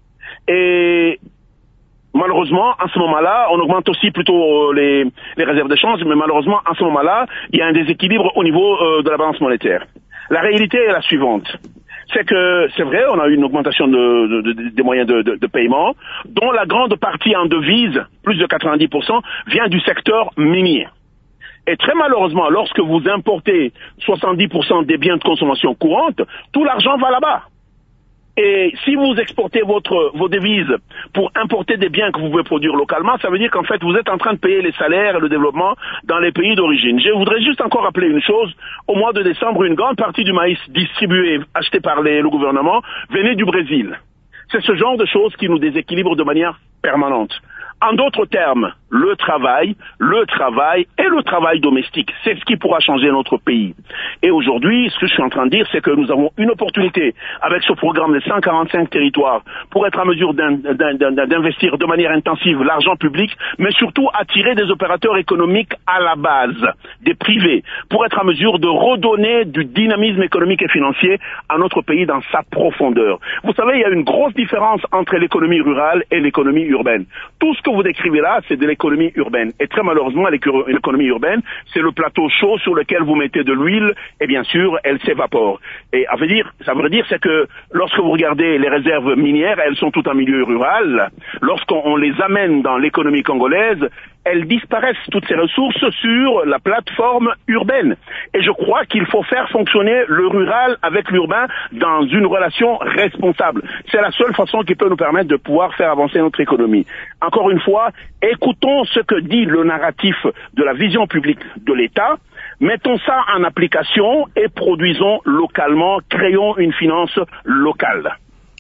et malheureusement, en ce moment-là, on augmente aussi plutôt les, les réserves d'échange, mais malheureusement, en ce moment-là, il y a un déséquilibre au niveau euh, de la balance monétaire. La réalité est la suivante. C'est que, c'est vrai, on a eu une augmentation de, de, de, des moyens de, de, de paiement, dont la grande partie en devise, plus de quatre-vingt-dix pour cent, vient du secteur minier. Et très malheureusement, lorsque vous importez soixante-dix pour cent des biens de consommation courante, tout l'argent va là-bas. Et si vous exportez votre, vos devises pour importer des biens que vous pouvez produire localement, ça veut dire qu'en fait, vous êtes en train de payer les salaires et le développement dans les pays d'origine. Je voudrais juste encore rappeler une chose. Au mois de décembre, une grande partie du maïs distribué, acheté par les, le gouvernement, venait du Brésil. C'est ce genre de choses qui nous déséquilibre de manière permanente. En d'autres termes, le travail, le travail et le travail domestique, c'est ce qui pourra changer notre pays. Et aujourd'hui, ce que je suis en train de dire, c'est que nous avons une opportunité avec ce programme de cent quarante-cinq territoires pour être en mesure d'investir de manière intensive l'argent public, mais surtout attirer des opérateurs économiques à la base, des privés, pour être en mesure de redonner du dynamisme économique et financier à notre pays dans sa profondeur. Vous savez, il y a une grosse différence entre l'économie rurale et l'économie urbaine. Tout ce que vous décrivez là, c'est de l'économie urbaine. Et très malheureusement, l'économie urbaine, c'est le plateau chaud sur lequel vous mettez de l'huile et bien sûr, elle s'évapore. Et à vrai dire, ça veut dire, c'est que lorsque vous regardez les réserves minières, elles sont toutes en milieu rural. Lorsqu'on les amène dans l'économie congolaise, elles disparaissent, toutes ces ressources, sur la plateforme urbaine. Et je crois qu'il faut faire fonctionner le rural avec l'urbain dans une relation responsable. C'est la seule façon qui peut nous permettre de pouvoir faire avancer notre économie. Encore une fois, écoutons ce que dit le narratif de la vision publique de l'État, mettons ça en application et produisons localement, créons une finance locale.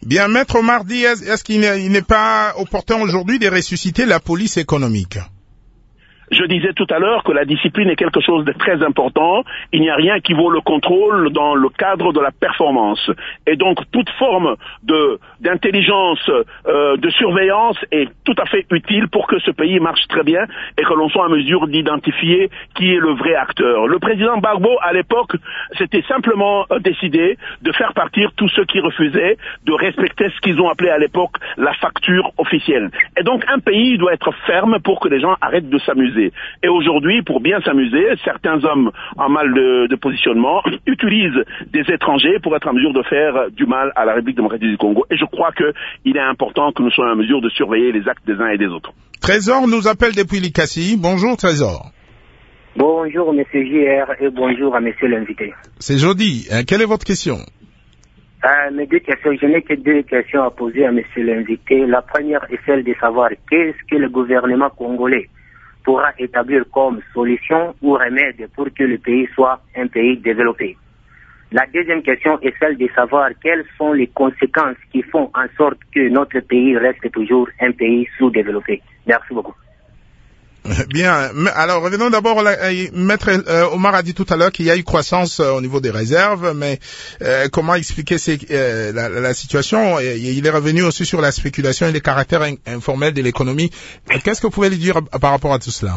Bien, Maître Omar Diaz, est-ce qu'il n'est pas opportun aujourd'hui de ressusciter la police économique? Je disais tout à l'heure que la discipline est quelque chose de très important. Il n'y a rien qui vaut le contrôle dans le cadre de la performance. Et donc, toute forme de d'intelligence, euh, de surveillance est tout à fait utile pour que ce pays marche très bien et que l'on soit en mesure d'identifier qui est le vrai acteur. Le président Gbagbo, à l'époque, s'était simplement décidé de faire partir tous ceux qui refusaient de respecter ce qu'ils ont appelé à l'époque la facture officielle. Et donc, un pays doit être ferme pour que les gens arrêtent de s'amuser. Et aujourd'hui, pour bien s'amuser, certains hommes en mal de, de positionnement utilisent des étrangers pour être en mesure de faire du mal à la République démocratique du Congo. Et je crois qu'il est important que nous soyons en mesure de surveiller les actes des uns et des autres. Trésor nous appelle depuis l'Ikassi. Bonjour Trésor. Bonjour Monsieur J R et bonjour à Monsieur l'invité. C'est Jody. Hein, quelle est votre question? Euh, mes deux questions, je n'ai que deux questions à poser à Monsieur l'invité. La première est celle de savoir qu'est-ce que le gouvernement congolais pourra établir comme solution ou remède pour que le pays soit un pays développé. La deuxième question est celle de savoir quelles sont les conséquences qui font en sorte que notre pays reste toujours un pays sous-développé. Merci beaucoup. Bien. Alors, revenons d'abord, Maître euh, Omar a dit tout à l'heure qu'il y a eu croissance euh, au niveau des réserves, mais euh, comment expliquer ces, euh, la, la situation? Il est revenu aussi sur la spéculation et les caractères in, informels de l'économie. Qu'est-ce que vous pouvez lui dire par rapport à tout cela?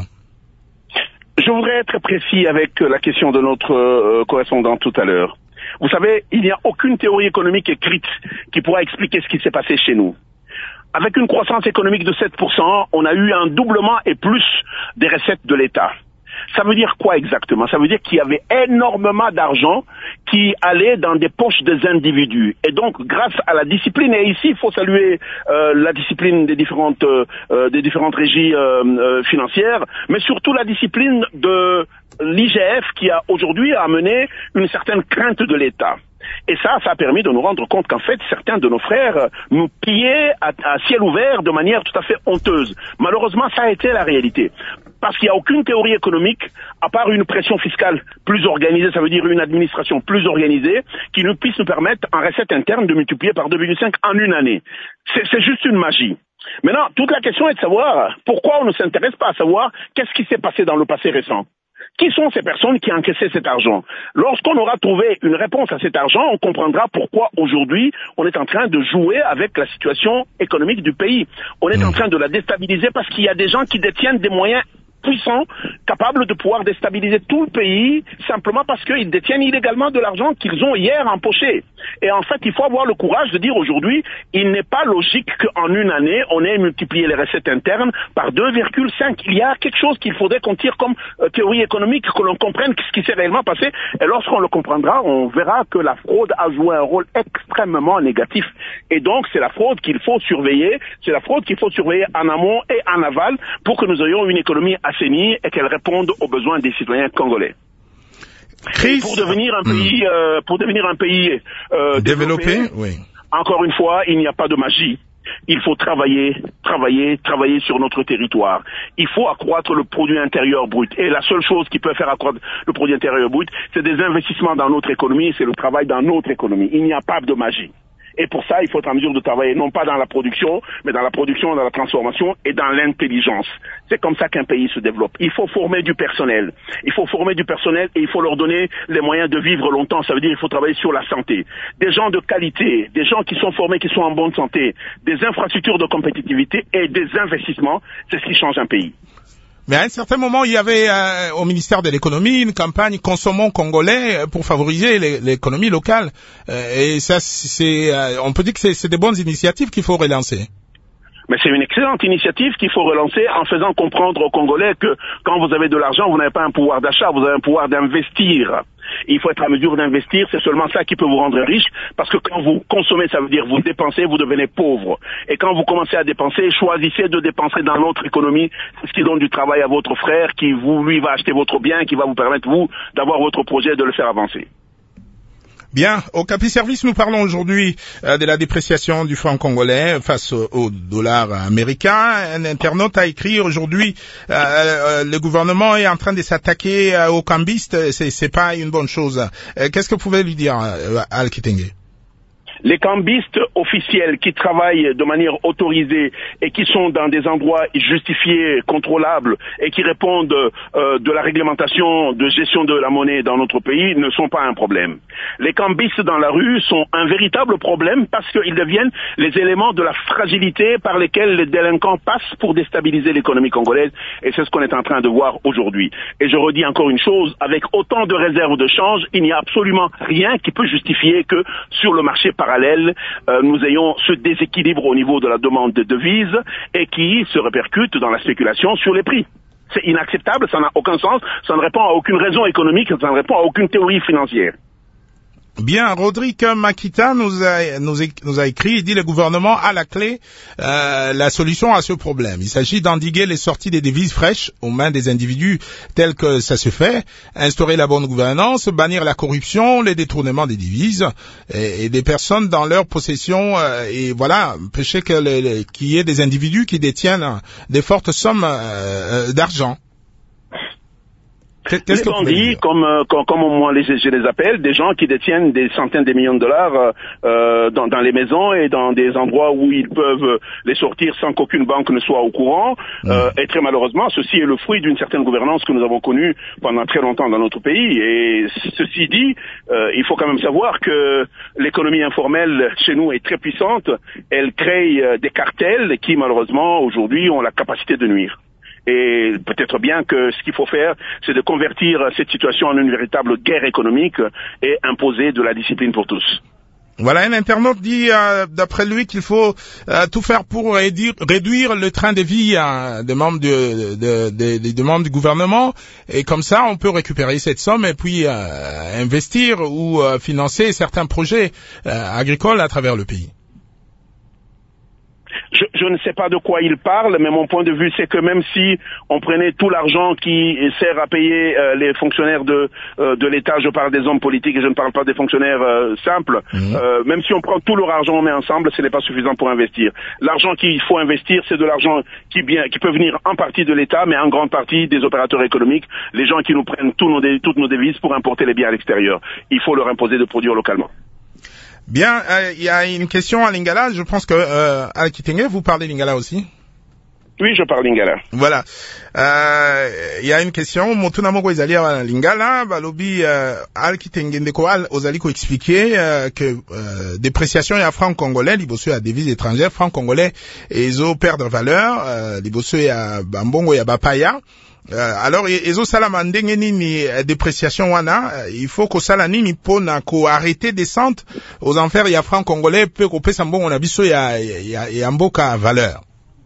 Je voudrais être précis avec la question de notre euh, correspondant tout à l'heure. Vous savez, il n'y a aucune théorie économique écrite qui pourra expliquer ce qui s'est passé chez nous. Avec une croissance économique de sept pour cent, on a eu un doublement et plus des recettes de l'État. Ça veut dire quoi exactement? Ça veut dire qu'il y avait énormément d'argent qui allait dans des poches des individus. Et donc, grâce à la discipline, et ici, il faut saluer euh, la discipline des différentes, euh, des différentes régies euh, euh, financières, mais surtout la discipline de l'I G F qui a aujourd'hui amené une certaine crainte de l'État. Et ça, ça a permis de nous rendre compte qu'en fait, certains de nos frères nous pillaient à, à ciel ouvert de manière tout à fait honteuse. Malheureusement, ça a été la réalité. Parce qu'il n'y a aucune théorie économique, à part une pression fiscale plus organisée, ça veut dire une administration plus organisée, qui nous puisse nous permettre, en recette interne, de multiplier par deux virgule cinq en une année. C'est, c'est juste une magie. Maintenant, toute la question est de savoir pourquoi on ne s'intéresse pas à savoir qu'est-ce qui s'est passé dans le passé récent. Qui sont ces personnes qui encaissaient cet argent? Lorsqu'on aura trouvé une réponse à cet argent, on comprendra pourquoi aujourd'hui on est en train de jouer avec la situation économique du pays. On est en train de la déstabiliser parce qu'il y a des gens qui détiennent des moyens puissants, capables de pouvoir déstabiliser tout le pays, simplement parce qu'ils détiennent illégalement de l'argent qu'ils ont hier empoché. Et en fait, il faut avoir le courage de dire aujourd'hui, il n'est pas logique qu'en une année, on ait multiplié les recettes internes par deux virgule cinq. Il y a quelque chose qu'il faudrait qu'on tire comme euh, théorie économique, que l'on comprenne ce qui s'est réellement passé. Et lorsqu'on le comprendra, on verra que la fraude a joué un rôle extrêmement négatif. Et donc, c'est la fraude qu'il faut surveiller, c'est la fraude qu'il faut surveiller en amont et en aval pour que nous ayons une économie assainie et qu'elle réponde aux besoins des citoyens congolais. Chris, pour devenir un pays, mmh. euh, pour devenir un pays euh, développé, développé oui. Encore une fois, il n'y a pas de magie. Il faut travailler, travailler, travailler sur notre territoire. Il faut accroître le produit intérieur brut. Et la seule chose qui peut faire accroître le produit intérieur brut, c'est des investissements dans notre économie, c'est le travail dans notre économie. Il n'y a pas de magie. Et pour ça, il faut être en mesure de travailler non pas dans la production, mais dans la production, dans la transformation et dans l'intelligence. C'est comme ça qu'un pays se développe. Il faut former du personnel. Il faut former du personnel et il faut leur donner les moyens de vivre longtemps. Ça veut dire qu'il faut travailler sur la santé. Des gens de qualité, des gens qui sont formés, qui sont en bonne santé, des infrastructures de compétitivité et des investissements, c'est ce qui change un pays. Mais à un certain moment, il y avait euh, au ministère de l'économie une campagne Consommons congolais pour favoriser les, l'économie locale. Euh, et ça, c'est, euh, on peut dire que c'est, c'est des bonnes initiatives qu'il faut relancer. Mais c'est une excellente initiative qu'il faut relancer en faisant comprendre aux Congolais que quand vous avez de l'argent, vous n'avez pas un pouvoir d'achat, vous avez un pouvoir d'investir. Il faut être à mesure d'investir, c'est seulement ça qui peut vous rendre riche, parce que quand vous consommez, ça veut dire vous dépensez, vous devenez pauvre. Et quand vous commencez à dépenser, choisissez de dépenser dans notre économie, c'est ce qui donne du travail à votre frère, qui vous, lui, va acheter votre bien, qui va vous permettre, vous, d'avoir votre projet, de le faire avancer. Bien, au Capi Service, nous parlons aujourd'hui euh, de la dépréciation du franc congolais face au, au dollar américain. Un internaute a écrit aujourd'hui euh, euh, le gouvernement est en train de s'attaquer euh, aux cambistes, c'est, c'est pas une bonne chose. Euh, qu'est-ce que vous pouvez lui dire, euh, Al Kitenge? Les cambistes officiels qui travaillent de manière autorisée et qui sont dans des endroits justifiés, contrôlables et qui répondent euh, de la réglementation de gestion de la monnaie dans notre pays ne sont pas un problème. Les cambistes dans la rue sont un véritable problème parce qu'ils deviennent les éléments de la fragilité par lesquels les délinquants passent pour déstabiliser l'économie congolaise, et c'est ce qu'on est en train de voir aujourd'hui. Et je redis encore une chose, avec autant de réserves de change, il n'y a absolument rien qui peut justifier que sur le marché parallèle, euh, nous ayons ce déséquilibre au niveau de la demande de devises et qui se répercute dans la spéculation sur les prix. C'est inacceptable, ça n'a aucun sens, ça ne répond à aucune raison économique, ça ne répond à aucune théorie financière. Bien, Rodrigue Makita nous a, nous, a, nous a écrit, il dit le gouvernement a la clé, euh, la solution à ce problème. Il s'agit d'endiguer les sorties des devises fraîches aux mains des individus tels que ça se fait, instaurer la bonne gouvernance, bannir la corruption, les détournements des devises et, et des personnes dans leur possession, euh, et voilà, empêcher que le, le, qu'il y ait des individus qui détiennent des fortes sommes euh, d'argent. Les bandits, comme, euh, comme, comme moi les, je les appelle, des gens qui détiennent des centaines de millions de dollars euh, dans, dans les maisons et dans des endroits où ils peuvent les sortir sans qu'aucune banque ne soit au courant. Mmh. Euh, et très malheureusement, ceci est le fruit d'une certaine gouvernance que nous avons connue pendant très longtemps dans notre pays. Et ceci dit, euh, il faut quand même savoir que l'économie informelle chez nous est très puissante. Elle crée euh, des cartels qui malheureusement aujourd'hui ont la capacité de nuire. Et peut-être bien que ce qu'il faut faire, c'est de convertir cette situation en une véritable guerre économique et imposer de la discipline pour tous. Voilà, un internaute dit, euh, d'après lui, qu'il faut euh, tout faire pour réduire, réduire le train de vie euh, des membres du, de, de, de, de membres du gouvernement, et comme ça, on peut récupérer cette somme et puis euh, investir ou euh, financer certains projets euh, agricoles à travers le pays. Je, je ne sais pas de quoi il parle, mais mon point de vue, c'est que même si on prenait tout l'argent qui sert à payer euh, les fonctionnaires de euh, de l'État, je parle des hommes politiques et je ne parle pas des fonctionnaires euh, simples, mmh. euh, même si on prend tout leur argent, on met ensemble, ce n'est pas suffisant pour investir. L'argent qu'il faut investir, c'est de l'argent qui, bien, qui peut venir en partie de l'État, mais en grande partie des opérateurs économiques, les gens qui nous prennent tous nos, toutes nos devises pour importer les biens à l'extérieur. Il faut leur imposer de produire localement. Bien, il euh, y a une question à Lingala. Je pense que euh, Al Kitenge, vous parlez Lingala aussi? Oui, je parle Lingala. Voilà. Il euh, y a une question. Motuna moko ezali à Lingala. Balobi euh, Al Kitenge ndeko Al ozali ko expliquer euh, que euh, dépréciation ya franc congolais liboso ya devise étrangère, franc congolais ezo perdre valeur euh, liboso ya bambongo ya bapaya. Euh, alors ezosala ndenge nini dépréciation wana, il faut kosala nini pona ko arrêter descente aux enfers ya franc congolais pe ko pesa mbongo na biso ya ya, ya mboka valeur.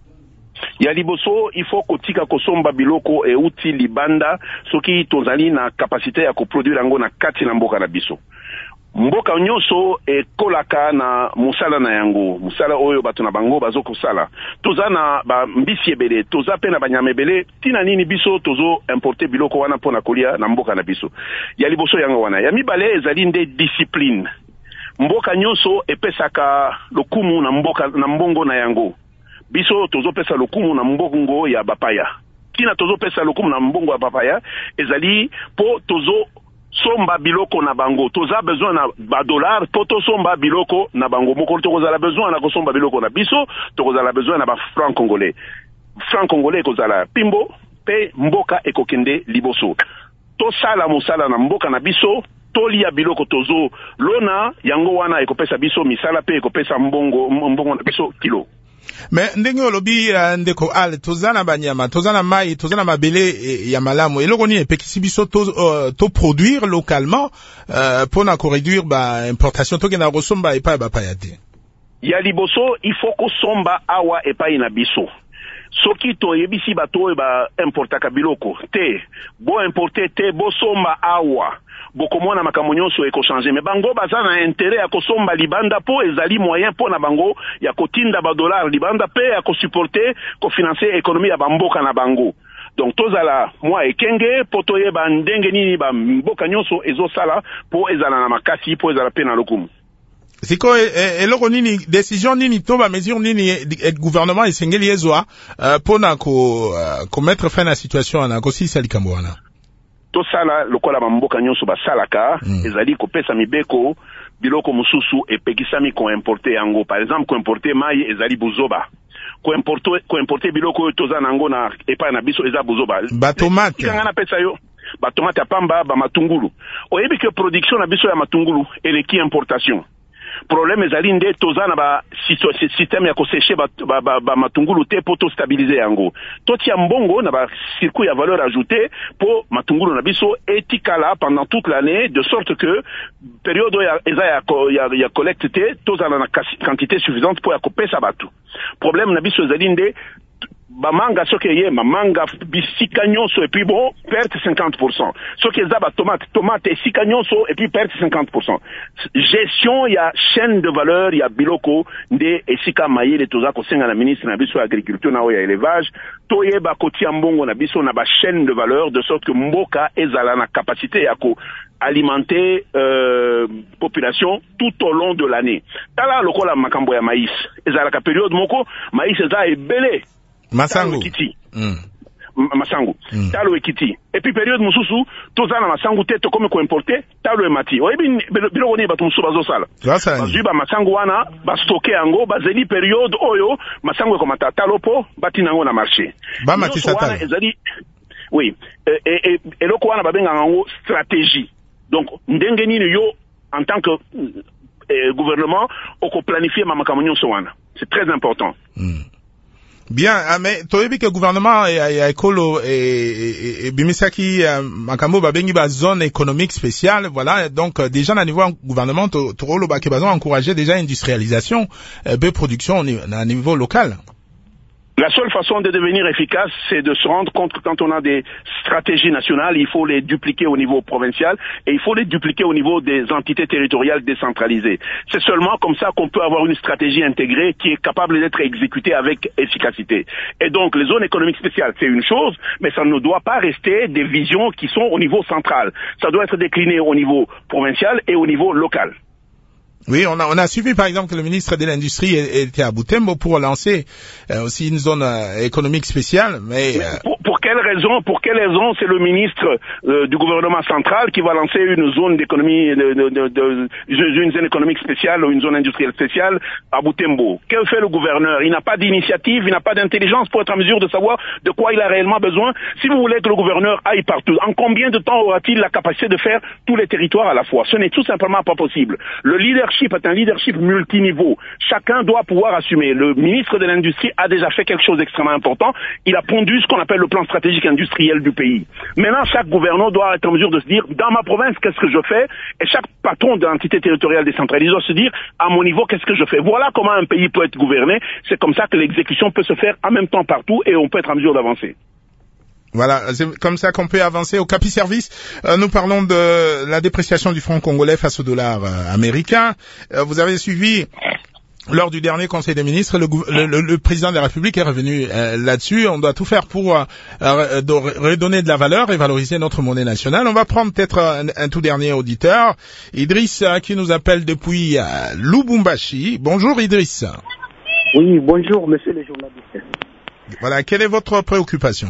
Ya liboso, il faut kotika kosomba biloko e uti libanda soki tozali na capacité ya ko produire yango na kati na mboka na biso. Mboka nyonso e kolaka na musala na yango, musala oyo bato na bango bazo kosala. Toza na ba mbisi ebele, toza pe na banyama ebele, tina nini biso tozo importer biloko wana pona kolia na mboka na biso. Ya liboso yango wana. Ya mibale ezali nde discipline. Mboka nyonso epesaka lokumu na mboka na mbongo na yango. Biso tozo pesa lokumu na mbongo ya bapaya. Tina tozo pesa lokumu na mbongo ya bapaya ezali po tozo somba biloko na bango. Toza besoin na ba dollar po to somba biloko na bango. Moko toza la besoin na ko somba biloko na biso, toza la besoin na ba franc congolais. Franc congolais kozala pimbo pe mboka ekokende liboso. To sala musala na mboka na biso, to lia biloko tozo lona yango wana ekopesa biso misala pe ekopesa mbongo mbongo na biso kilo. Mais ndenge olobi uh, ndeko Al tozana banyama tozana mai tozana mabele e, ya malamu eloko ni epekisi biso to, uh, to produire localement uh, pona ko réduire ba importation to kena kosomba epa ba payate. Ya liboso il faut ko somba awa epa ina biso. Soki to yebisi bato ba importaka biloko te bo importer te bo somba awa bokomona makambo nyonso eko changer, mais bango baza na intérêt ya kosomba libanda po ezali moyen po na bango ya kotinda ba dollar libanda pe ya ko supporter ko financer économie ya bamboka na bango. Donc tozala moi ekenge po toyeba ndenge nini ba mboka nyonso ezosala po ezala na makasi po ezala pe na lokumu. Siko eloko nini décision nini to ba mesure nini et gouvernement esengeli ezwa uh, pona ko uh, ko mettre fin à la situation na ko sisa likambo wana. To sala lokola bamboka nyonso basalaka mm. ezali kopesa mibeko biloko mususu epekisami ko importer yango. Par exemple, ko importer mai ezali buzoba. Ko importer ko importer biloko oyo toza nango na epa na biso eza buzoba. Ba tomate. Kanga pesa yo. Ba tomate ya pamba ba matungulu. Oyebi que production na biso ya matungulu eleki importation. Problème ezali nde toza na ba système ya koseche ba, ba, ba, ba matungulu te po to stabiliser yango. Totia mbongo na ba circuit ya valeur ajoutée po matungulu na biso etikala pendant toute l'année de sorte que période ya eza ya ya, ya collecte te toza na quantité suffisante po ya kopesa batu. Problème na biso ezali nde ba manga soki ye ma manga bisika nyonso et puis bon perte cinquante pour cent soki eza ba tomate tomate esika nyonso et puis perte cinquante pour cent. Gestion ya chaîne de valeur ya biloko nde esika mayele toza kosenga na ministre na biso ya agriculture na oya élevage toyeba kotia mbongo na biso na ba chaîne de valeur de sorte que mboka ezala na capacité ya ko alimenter euh, population tout au long de l'année. Tala lokola makambo ya maïs ezala ka période moko maïs eza ebele Masangu. Mm. Masangu. Mm. Talo ekiti. Et puis période mususu, toza na masangu te to comme ko importer, talo emati. Oyebi bilo woni batu mususu bazo sala. Bazui ba masangu wana, ba stocker yango, ba zeli période oyo, masangu ko mata talo po, bati nango na marché. Ba mati satalo. Ezali oui, et et et loko wana ba benga yango stratégie. Donc ndenge nini yo en tant que euh, gouvernement, oko planifier ma makambo nyonso wana. C'est très important. Mm. Bien, mais toyebi que gouvernement ya ekolo et bimisaki makambo babengi ba zone économique spéciale, voilà. Donc déjà na niveau gouvernement to rolo ba ke bazon encourager déjà industrialisation be production à niveau local. La seule façon de devenir efficace, c'est de se rendre compte que quand on a des stratégies nationales, il faut les dupliquer au niveau provincial et il faut les dupliquer au niveau des entités territoriales décentralisées. C'est seulement comme ça qu'on peut avoir une stratégie intégrée qui est capable d'être exécutée avec efficacité. Et donc, les zones économiques spéciales, c'est une chose, mais ça ne doit pas rester des visions qui sont au niveau central. Ça doit être décliné au niveau provincial et au niveau local. Oui, on a, on a suivi par exemple que le ministre de l'Industrie était à Butembo pour lancer euh, aussi une zone euh, économique spéciale. Mais, mais pour, pour quelle raison Pour quelle raison c'est le ministre euh, du gouvernement central qui va lancer une zone d'économie, de, de, de, de, une zone économique spéciale ou une zone industrielle spéciale à Butembo? Que fait le gouverneur? Il n'a pas d'initiative, il n'a pas d'intelligence pour être en mesure de savoir de quoi il a réellement besoin. Si vous voulez que le gouverneur aille partout, en combien de temps aura-t-il la capacité de faire tous les territoires à la fois? Ce n'est tout simplement pas possible. Le leader est un leadership multiniveau. Chacun doit pouvoir assumer. Le ministre de l'Industrie a déjà fait quelque chose d'extrêmement important. Il a pondu ce qu'on appelle le plan stratégique industriel du pays. Maintenant, chaque gouverneur doit être en mesure de se dire, dans ma province, qu'est-ce que je fais? Et chaque patron d'entité territoriale décentralisée doit se dire, à mon niveau, qu'est-ce que je fais? Voilà comment un pays peut être gouverné. C'est comme ça que l'exécution peut se faire en même temps partout et on peut être en mesure d'avancer. Voilà, c'est comme ça qu'on peut avancer. Au Capi Service, euh, nous parlons de la dépréciation du franc congolais face au dollar euh, américain. Euh, vous avez suivi lors du dernier Conseil des ministres, le, le, le président de la République est revenu euh, là-dessus. On doit tout faire pour euh, euh, de redonner de la valeur et valoriser notre monnaie nationale. On va prendre peut-être un, un tout dernier auditeur, Idriss, euh, qui nous appelle depuis euh, Lubumbashi. Bonjour Idriss. Oui, bonjour monsieur le journaliste. Voilà, quelle est votre préoccupation?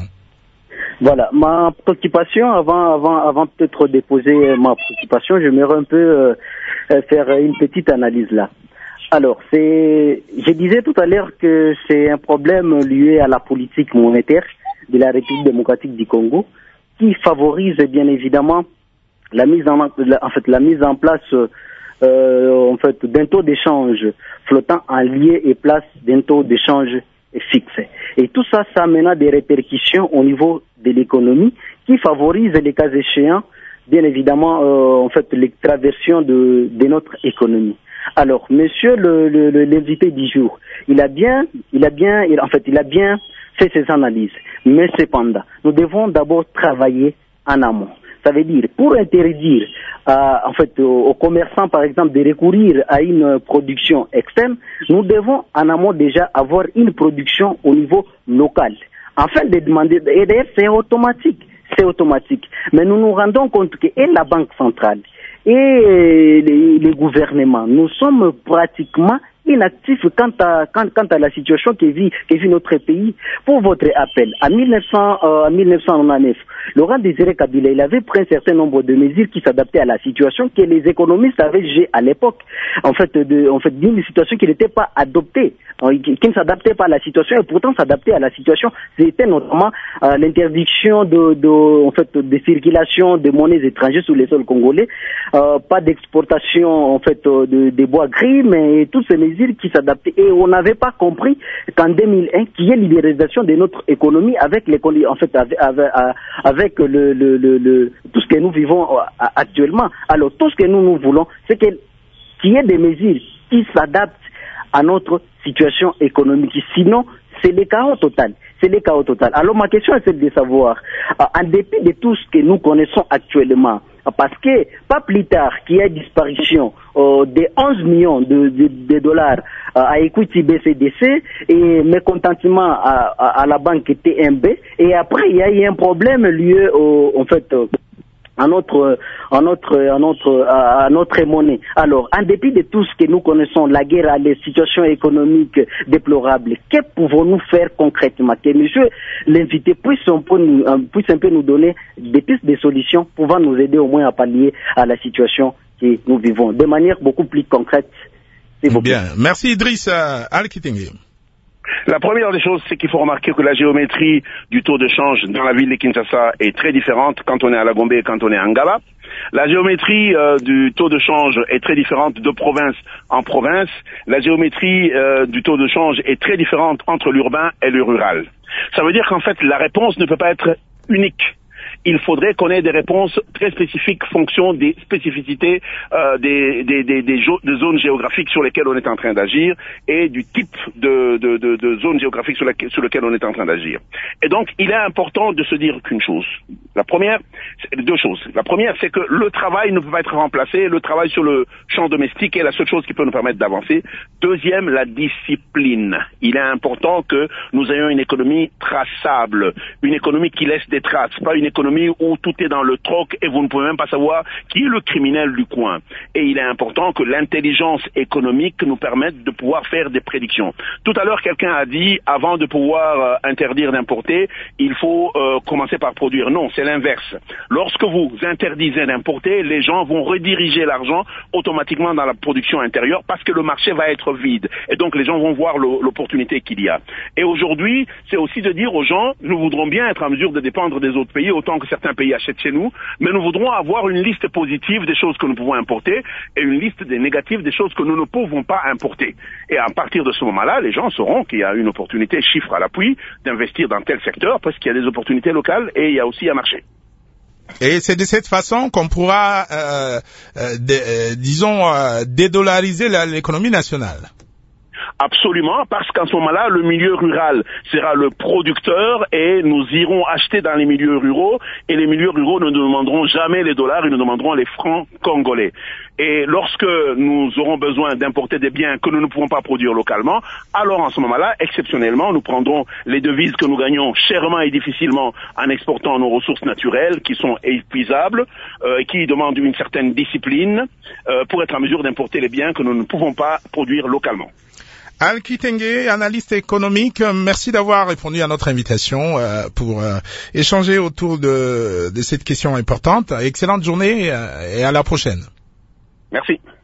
Voilà, ma préoccupation, avant, avant, avant peut-être de déposer ma préoccupation, j'aimerais un peu euh, faire une petite analyse là. Alors, c'est, je disais tout à l'heure que c'est un problème lié à la politique monétaire de la République démocratique du Congo, qui favorise bien évidemment la mise en, en fait, la mise en place, euh, en fait, d'un taux d'échange flottant en lieu et place d'un taux d'échange fixe. Et tout ça, ça amène à des répercussions au niveau de l'économie qui favorise les cas échéants, bien évidemment, euh, en fait, l'extraversion de, de notre économie. Alors, monsieur le, le, le, l'invité du jour, il a bien, il a bien, il, en fait, il a bien fait ses analyses. Mais cependant, nous devons d'abord travailler en amont. Ça veut dire, pour interdire euh, en fait, aux, aux commerçants, par exemple, de recourir à une production externe, nous devons en amont déjà avoir une production au niveau local. Afin de demander, et d'ailleurs c'est automatique, c'est automatique. Mais nous nous rendons compte que et la Banque centrale et les, les gouvernements, nous sommes pratiquement inactifs quant à, quant, quant à la situation que vit, que vit notre pays. Pour votre appel, en mille neuf cents, euh, en mille neuf cent quatre-vingt-neuf, Laurent Désiré Kabila, il avait pris un certain nombre de mesures qui s'adaptaient à la situation que les économistes avaient jugé à l'époque, en fait, de, en fait, d'une situation qui n'était pas adoptée, qui, qui ne s'adaptait pas à la situation et pourtant s'adaptait à la situation. C'était notamment euh, l'interdiction de, de, en fait, de circulation de monnaies étrangères sur les sols congolais, euh, pas d'exportation, en fait, de, de bois gris, mais toutes ces mesures qui s'adaptaient. Et on n'avait pas compris qu'en deux mille un, qu'il y ait libéralisation de notre économie avec l'économie, en fait, avec, avec, avec le, le, le, le, tout ce que nous vivons actuellement. Alors, tout ce que nous, nous voulons, c'est que, qu'il y ait des mesures qui s'adaptent à notre situation économique. Sinon, c'est le chaos total. C'est le chaos total. Alors, ma question est celle de savoir, euh, en dépit de tout ce que nous connaissons actuellement, parce que, pas plus tard qu'il y ait disparition euh, de onze millions de, de, de dollars euh, à Equity B C D C et mécontentement à, à, à la banque T M B, et après, il y a eu un problème lié au, en fait, euh, à notre, à notre, à notre, à notre monnaie. Alors, en dépit de tout ce que nous connaissons, la guerre, les situations économiques déplorables, que pouvons-nous faire concrètement? Que monsieur l'invité puisse un peu nous, puisse un peu nous donner des pistes de solutions pouvant nous aider au moins à pallier à la situation que nous vivons, de manière beaucoup plus concrète. Bien. Merci Idriss Al-Kitenge. La première des choses, c'est qu'il faut remarquer que la géométrie du taux de change dans la ville de Kinshasa est très différente quand on est à la Gombe et quand on est à Ngala. La géométrie euh, du taux de change est très différente de province en province. La géométrie euh, du taux de change est très différente entre l'urbain et le rural. Ça veut dire qu'en fait, la réponse ne peut pas être unique. Il faudrait qu'on ait des réponses très spécifiques fonction des spécificités euh, des, des, des, des, des zones géographiques sur lesquelles on est en train d'agir et du type de, de, de, de zones géographiques sur, la, sur lesquelles on est en train d'agir. Et donc, il est important de se dire qu'une chose. La première, c'est deux choses. La première, c'est que le travail ne peut pas être remplacé. Le travail sur le champ domestique est la seule chose qui peut nous permettre d'avancer. Deuxième, la discipline. Il est important que nous ayons une économie traçable, une économie qui laisse des traces, pas une économie où tout est dans le troc et vous ne pouvez même pas savoir qui est le criminel du coin. Et il est important que l'intelligence économique nous permette de pouvoir faire des prédictions. Tout à l'heure, quelqu'un a dit, avant de pouvoir euh, interdire d'importer, il faut euh, commencer par produire. Non, c'est l'inverse. Lorsque vous interdisez d'importer, les gens vont rediriger l'argent automatiquement dans la production intérieure parce que le marché va être vide. Et donc, les gens vont voir l'opportunité qu'il y a. Et aujourd'hui, c'est aussi de dire aux gens, nous voudrons bien être en mesure de dépendre des autres pays autant que certains pays achètent chez nous, mais nous voudrons avoir une liste positive des choses que nous pouvons importer et une liste des négatives des choses que nous ne pouvons pas importer. Et à partir de ce moment-là, les gens sauront qu'il y a une opportunité, chiffre à l'appui, d'investir dans tel secteur parce qu'il y a des opportunités locales et il y a aussi un marché. Et c'est de cette façon qu'on pourra, euh, euh, de, euh, disons, euh, dédollariser l'économie nationale. Absolument, parce qu'en ce moment-là, le milieu rural sera le producteur et nous irons acheter dans les milieux ruraux et les milieux ruraux ne nous demanderont jamais les dollars, ils nous demanderont les francs congolais. Et lorsque nous aurons besoin d'importer des biens que nous ne pouvons pas produire localement, alors en ce moment-là, exceptionnellement, nous prendrons les devises que nous gagnons chèrement et difficilement en exportant nos ressources naturelles qui sont épuisables euh, et qui demandent une certaine discipline euh, pour être en mesure d'importer les biens que nous ne pouvons pas produire localement. Al-Kitenge, analyste économique, merci d'avoir répondu à notre invitation euh, pour euh, échanger autour de, de cette question importante. Excellente journée euh, et à la prochaine. Merci.